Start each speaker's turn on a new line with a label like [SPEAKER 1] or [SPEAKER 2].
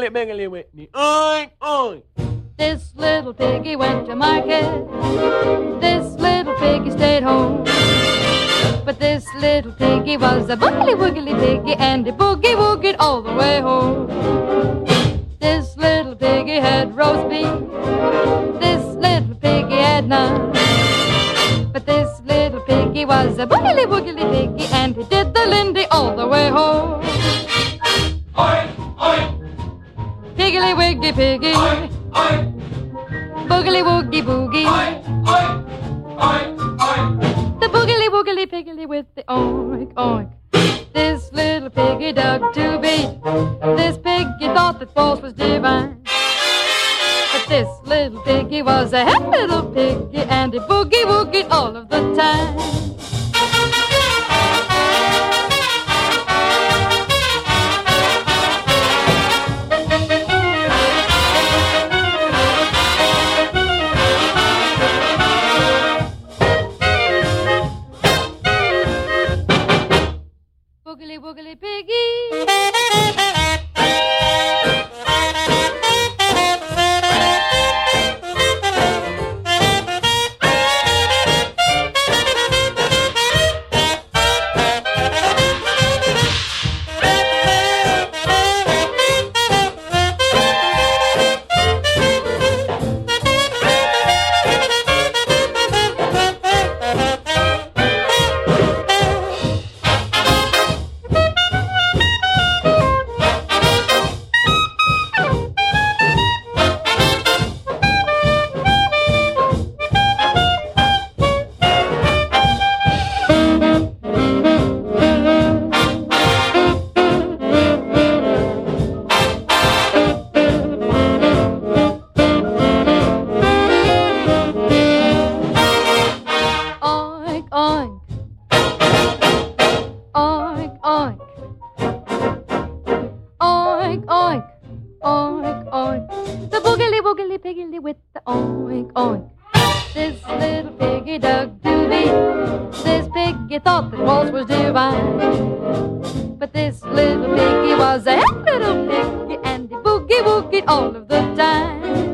[SPEAKER 1] wiggly, biggly, Whitney. Oink, oink.
[SPEAKER 2] This little piggy went to market. This little piggy stayed home. But this little piggy was a boogly woogly piggy, and he boogie woogied all the way home. This little piggy had roast beef. This little piggy had none. But this little piggy was a boogly woogly piggy, and he did the Lindy all the way home.
[SPEAKER 3] Oink, oink,
[SPEAKER 2] Piggly wiggly piggy,
[SPEAKER 3] oink, oink,
[SPEAKER 2] boogly woogie boogie.
[SPEAKER 3] oink, oink, oink, oink.
[SPEAKER 2] The boogly woogly piggly with the oink oink. This little piggy dug to beat. This piggy thought that force was divine. But this little piggy was a happy little piggy, and he boogie woogied all of the time. Boogly woogly piggy. Oink, oink, oink, oink, oink, oink, oink. The boogly woogly piggly with the oink, oink.